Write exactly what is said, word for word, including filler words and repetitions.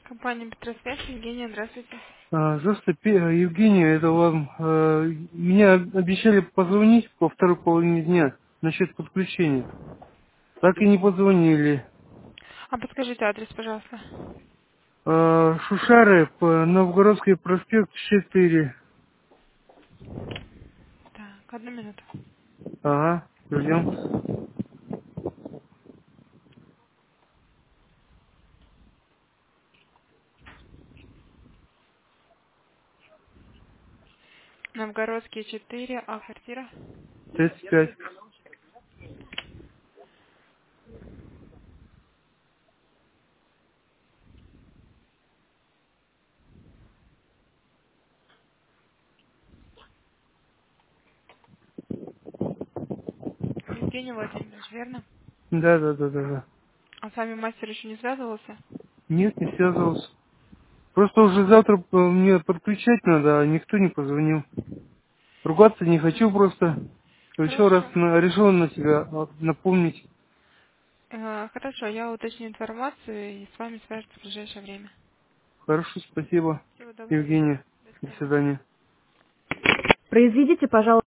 Компания Петросвязь, Евгения, здравствуйте. А, Здравствуйте, Пе- Евгения, это вам. э, Меня обещали позвонить по второй половине дня насчет подключения. Так и не позвонили. А подскажите адрес, пожалуйста. А, Шушары, по Новгородский проспект четыре. Так, одну минуту. Ага, ждем. Новгородский четыре, а квартира? тридцать пять. Евгений Владимирович, верно? Да, да, да, да, да. А с вами мастер еще не связывался? Нет, не связывался. Просто уже завтра э, мне подключать надо, а никто не позвонил. Ругаться не хочу просто. Еще раз Хорошо. на- решил на тебя а, напомнить. Э, Хорошо, я уточню информацию и с вами свяжутся в ближайшее время. Хорошо, спасибо, Всего доброго. Евгения. До До свидания. свидания. Произведите, пожалуйста.